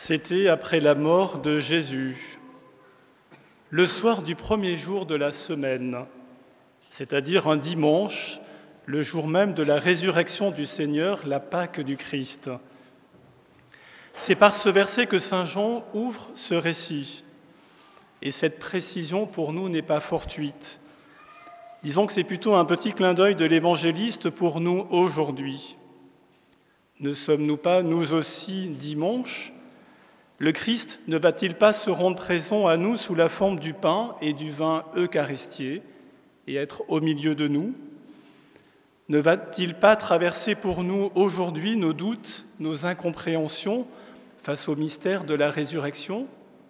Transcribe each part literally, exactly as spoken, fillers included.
C'était après la mort de Jésus, le soir du premier jour de la semaine, c'est-à-dire un dimanche, le jour même de la résurrection du Seigneur, la Pâque du Christ. C'est par ce verset que saint Jean ouvre ce récit. Et cette précision pour nous n'est pas fortuite. Disons que c'est plutôt un petit clin d'œil de l'évangéliste pour nous aujourd'hui. Ne sommes-nous pas, nous aussi, dimanche ? Le Christ ne va-t-il pas se rendre présent à nous sous la forme du pain et du vin eucharistiés et être au milieu de nous ? Ne va-t-il pas traverser pour nous aujourd'hui nos doutes, nos incompréhensions face au mystère de la résurrection ?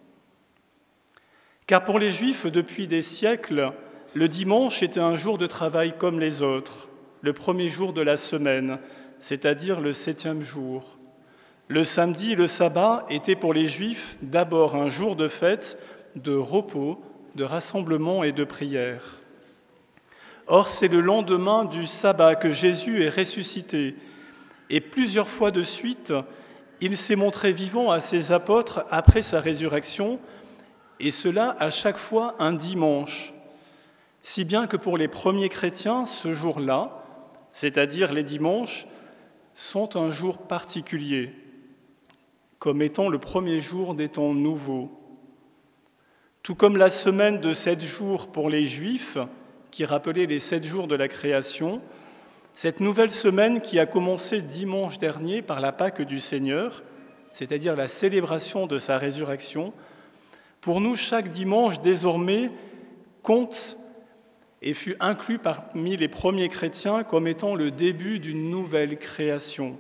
Car pour les Juifs, depuis des siècles, le dimanche était un jour de travail comme les autres, le premier jour de la semaine, c'est-à-dire le septième jour. Le samedi et le sabbat étaient pour les Juifs d'abord un jour de fête, de repos, de rassemblement et de prière. Or, c'est le lendemain du sabbat que Jésus est ressuscité, et plusieurs fois de suite, il s'est montré vivant à ses apôtres après sa résurrection, et cela à chaque fois un dimanche. Si bien que pour les premiers chrétiens, ce jour-là, c'est-à-dire les dimanches, sont un jour particulier, comme étant le premier jour des temps nouveaux. Tout comme la semaine de sept jours pour les Juifs, qui rappelait les sept jours de la création, cette nouvelle semaine qui a commencé dimanche dernier par la Pâque du Seigneur, c'est-à-dire la célébration de sa résurrection, pour nous, chaque dimanche désormais compte et fut inclus parmi les premiers chrétiens comme étant le début d'une nouvelle création.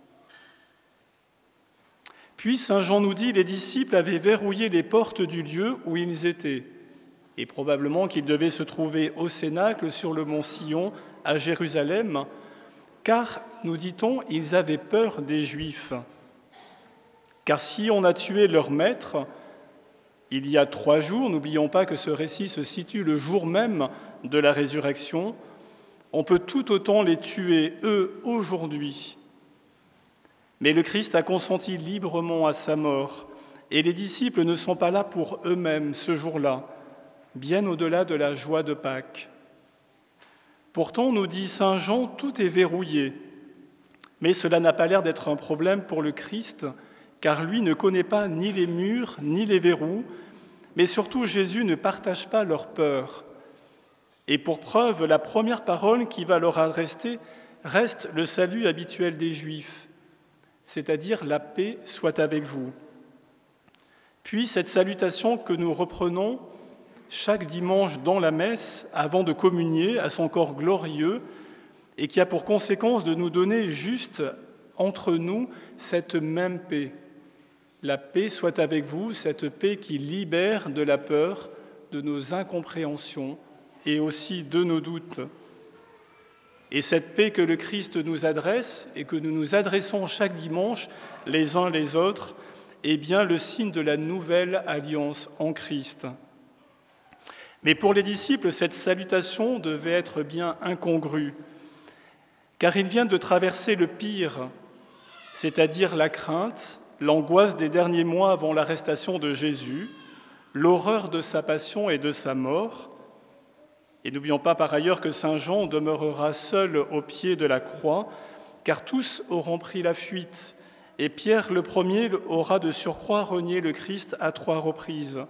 Puis saint Jean nous dit, les disciples avaient verrouillé les portes du lieu où ils étaient, et probablement qu'ils devaient se trouver au Cénacle sur le mont Sion à Jérusalem, car, nous dit-on, ils avaient peur des Juifs. Car si on a tué leur maître, il y a trois jours, n'oublions pas que ce récit se situe le jour même de la résurrection, on peut tout autant les tuer, eux, aujourd'hui. Mais le Christ a consenti librement à sa mort, et les disciples ne sont pas là pour eux-mêmes ce jour-là, bien au-delà de la joie de Pâques. Pourtant, nous dit saint Jean, tout est verrouillé. Mais cela n'a pas l'air d'être un problème pour le Christ, car lui ne connaît pas ni les murs, ni les verrous, mais surtout Jésus ne partage pas leur peur. Et pour preuve, la première parole qui va leur adresser reste le salut habituel des Juifs, c'est-à-dire « la paix soit avec vous ». Puis cette salutation que nous reprenons chaque dimanche dans la messe avant de communier à son corps glorieux et qui a pour conséquence de nous donner juste entre nous cette même paix. La paix soit avec vous, cette paix qui libère de la peur, de nos incompréhensions et aussi de nos doutes. Et cette paix que le Christ nous adresse et que nous nous adressons chaque dimanche les uns les autres est bien le signe de la nouvelle alliance en Christ. Mais pour les disciples, cette salutation devait être bien incongrue, car ils viennent de traverser le pire, c'est-à-dire la crainte, l'angoisse des derniers mois avant l'arrestation de Jésus, l'horreur de sa passion et de sa mort. Et n'oublions pas par ailleurs que saint Jean demeurera seul au pied de la croix, car tous auront pris la fuite, et Pierre le premier aura de surcroît renié le Christ à trois reprises.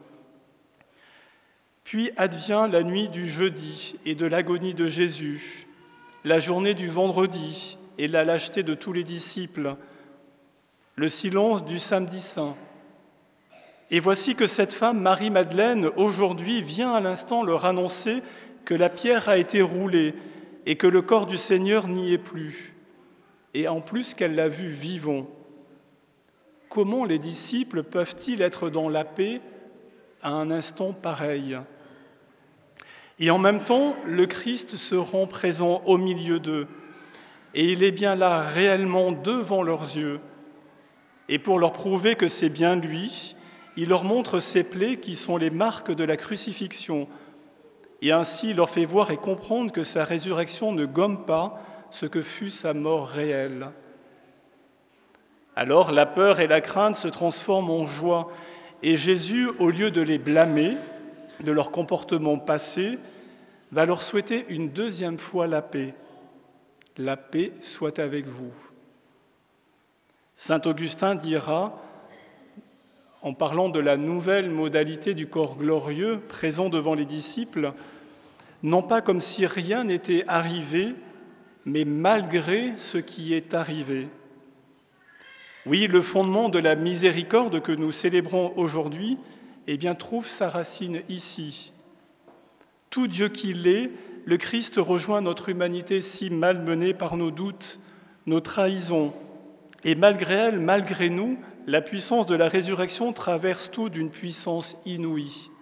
Puis advient la nuit du jeudi et de l'agonie de Jésus, la journée du vendredi et la lâcheté de tous les disciples, le silence du samedi saint. Et voici que cette femme, Marie-Madeleine, aujourd'hui vient à l'instant leur annoncer que la pierre a été roulée et que le corps du Seigneur n'y est plus, et en plus qu'elle l'a vu vivant. Comment les disciples peuvent-ils être dans la paix à un instant pareil ? Et en même temps, le Christ se rend présent au milieu d'eux, et il est bien là réellement devant leurs yeux. Et pour leur prouver que c'est bien lui, il leur montre ses plaies qui sont les marques de la crucifixion, et ainsi il leur fait voir et comprendre que sa résurrection ne gomme pas ce que fut sa mort réelle. Alors la peur et la crainte se transforment en joie, et Jésus, au lieu de les blâmer de leur comportement passé, va leur souhaiter une deuxième fois la paix. La paix soit avec vous. Saint Augustin dira, en parlant de la nouvelle modalité du corps glorieux présent devant les disciples, non pas comme si rien n'était arrivé, mais malgré ce qui est arrivé. Oui, le fondement de la miséricorde que nous célébrons aujourd'hui, eh bien, trouve sa racine ici. Tout Dieu qu'il est, le Christ rejoint notre humanité si malmenée par nos doutes, nos trahisons. Et malgré elle, malgré nous, la puissance de la résurrection traverse tout d'une puissance inouïe.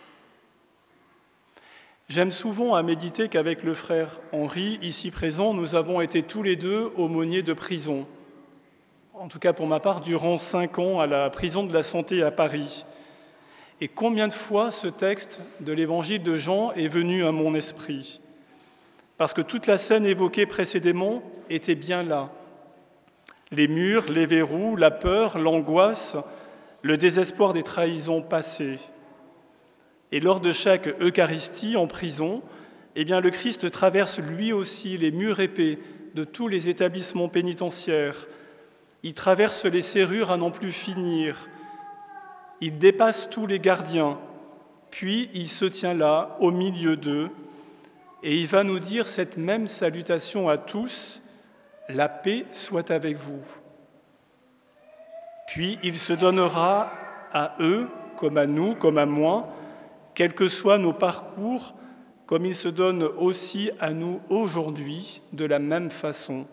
J'aime souvent à méditer qu'avec le frère Henri, ici présent, nous avons été tous les deux aumôniers de prison. En tout cas pour ma part, durant cinq ans à la prison de la Santé à Paris. Et combien de fois ce texte de l'évangile de Jean est venu à mon esprit ? Parce que toute la scène évoquée précédemment était bien là. Les murs, les verrous, la peur, l'angoisse, le désespoir des trahisons passées. Et lors de chaque Eucharistie en prison, eh bien, le Christ traverse lui aussi les murs épais de tous les établissements pénitentiaires. Il traverse les serrures à n'en plus finir. Il dépasse tous les gardiens. Puis il se tient là, au milieu d'eux, et il va nous dire cette même salutation à tous, « La paix soit avec vous ». Puis il se donnera à eux, comme à nous, comme à moi, quels que soient nos parcours, comme il se donne aussi à nous aujourd'hui, de la même façon.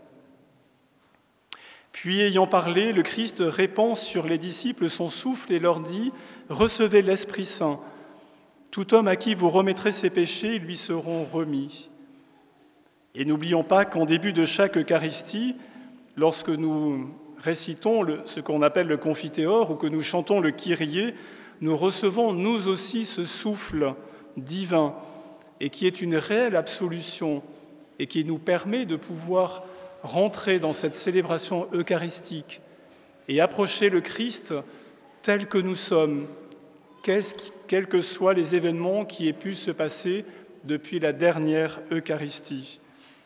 Puis, ayant parlé, le Christ répand sur les disciples son souffle et leur dit « Recevez l'Esprit Saint. Tout homme à qui vous remettrez ses péchés lui seront remis. » Et n'oublions pas qu'en début de chaque Eucharistie, lorsque nous récitons le, ce qu'on appelle le Confiteor ou que nous chantons le Kyrie, nous recevons nous aussi ce souffle divin et qui est une réelle absolution et qui nous permet de pouvoir rentrer dans cette célébration eucharistique et approcher le Christ tel que nous sommes, quels que soient les événements qui aient pu se passer depuis la dernière Eucharistie.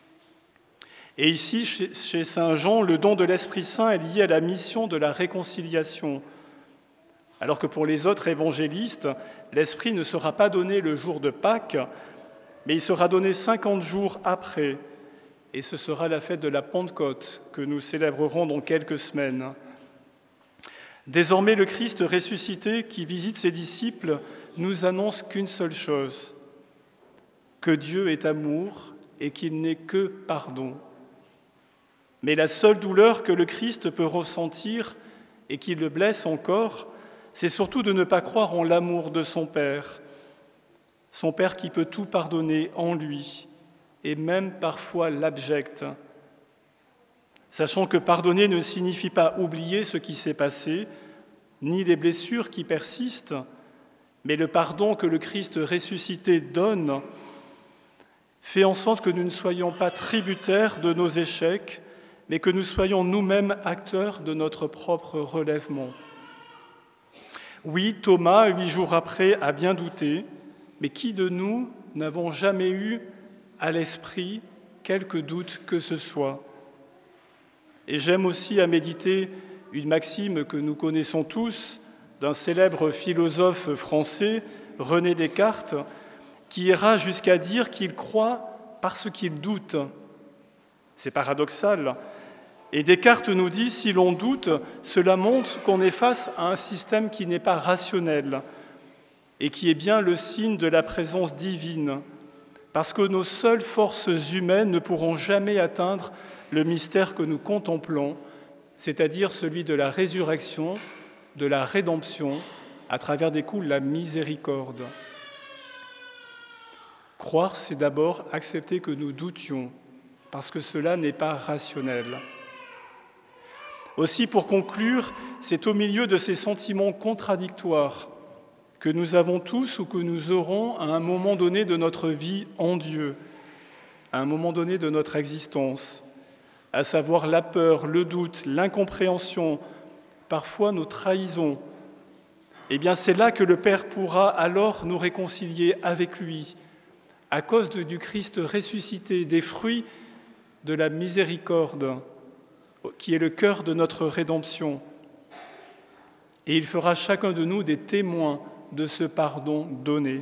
Et ici, chez saint Jean, le don de l'Esprit Saint est lié à la mission de la réconciliation. Alors que pour les autres évangélistes, l'Esprit ne sera pas donné le jour de Pâques, mais il sera donné cinquante jours après. Et ce sera la fête de la Pentecôte que nous célébrerons dans quelques semaines. Désormais, le Christ ressuscité qui visite ses disciples nous annonce qu'une seule chose, que Dieu est amour et qu'il n'est que pardon. Mais la seule douleur que le Christ peut ressentir et qui le blesse encore, c'est surtout de ne pas croire en l'amour de son Père, son Père qui peut tout pardonner en lui, et même parfois l'abjecte. Sachant que pardonner ne signifie pas oublier ce qui s'est passé, ni les blessures qui persistent, mais le pardon que le Christ ressuscité donne fait en sorte que nous ne soyons pas tributaires de nos échecs, mais que nous soyons nous-mêmes acteurs de notre propre relèvement. Oui, Thomas, huit jours après, a bien douté, mais qui de nous n'avons jamais eu à l'esprit quelque doute que ce soit? Et j'aime aussi à méditer une maxime que nous connaissons tous d'un célèbre philosophe français, René Descartes, qui ira jusqu'à dire qu'il croit parce qu'il doute. C'est paradoxal. Et Descartes nous dit, si l'on doute, cela montre qu'on est face à un système qui n'est pas rationnel et qui est bien le signe de la présence divine, parce que nos seules forces humaines ne pourront jamais atteindre le mystère que nous contemplons, c'est-à-dire celui de la résurrection, de la rédemption, à travers des coups la miséricorde. Croire, c'est d'abord accepter que nous doutions, parce que cela n'est pas rationnel. Aussi, pour conclure, c'est au milieu de ces sentiments contradictoires que nous avons tous ou que nous aurons à un moment donné de notre vie en Dieu, à un moment donné de notre existence, à savoir la peur, le doute, l'incompréhension, parfois nos trahisons, eh bien c'est là que le Père pourra alors nous réconcilier avec lui, à cause de- du Christ ressuscité, des fruits de la miséricorde, qui est le cœur de notre rédemption. Et il fera chacun de nous des témoins de ce pardon donné.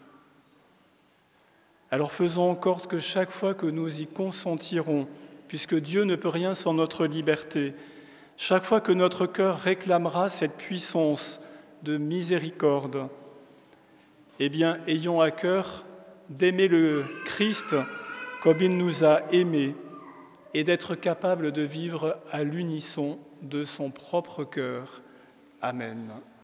Alors faisons encore que chaque fois que nous y consentirons, puisque Dieu ne peut rien sans notre liberté, chaque fois que notre cœur réclamera cette puissance de miséricorde, eh bien, ayons à cœur d'aimer le Christ comme il nous a aimés et d'être capables de vivre à l'unisson de son propre cœur. Amen.